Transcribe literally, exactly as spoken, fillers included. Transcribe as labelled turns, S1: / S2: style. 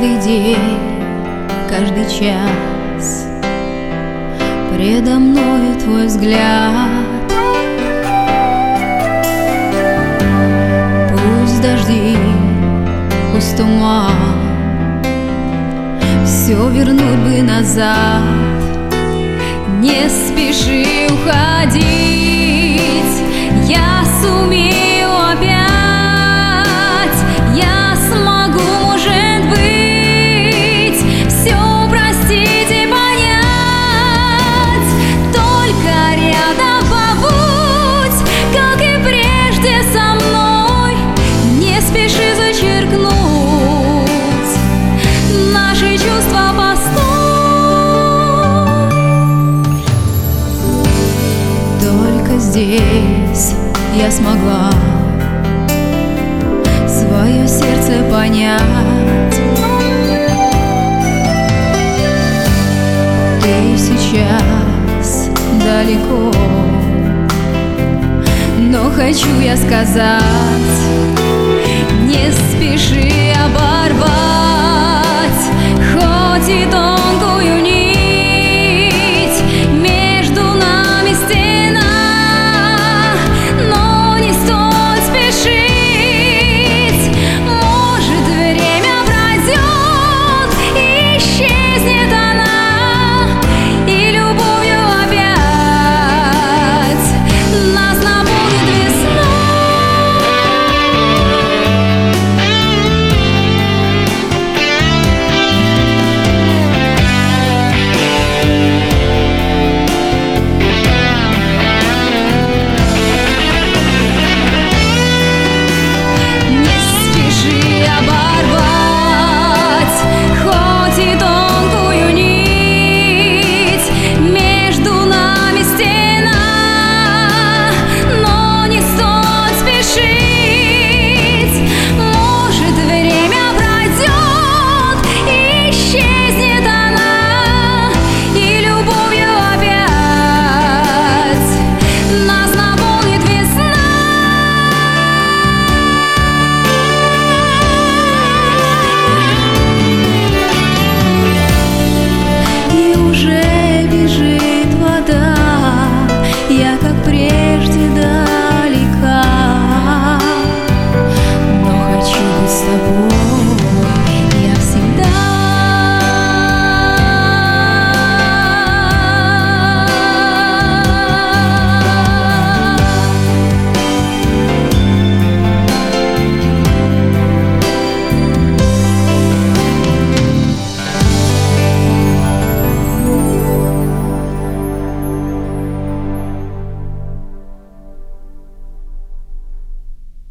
S1: Каждый день, каждый час предо мною твой взгляд. Пусть дожди, пусть туман, все вернуть бы назад. Не спеши уходить, я сумею опять. Я смогу, может быть, все простить и понять. Только рядом побудь, как и прежде со мной. Не спеши зачеркнуть наши чувства постой. Только здесь я смогла свое сердце понять. Ты сейчас далеко, но хочу я сказать: не спеши оборвать, хоть и то.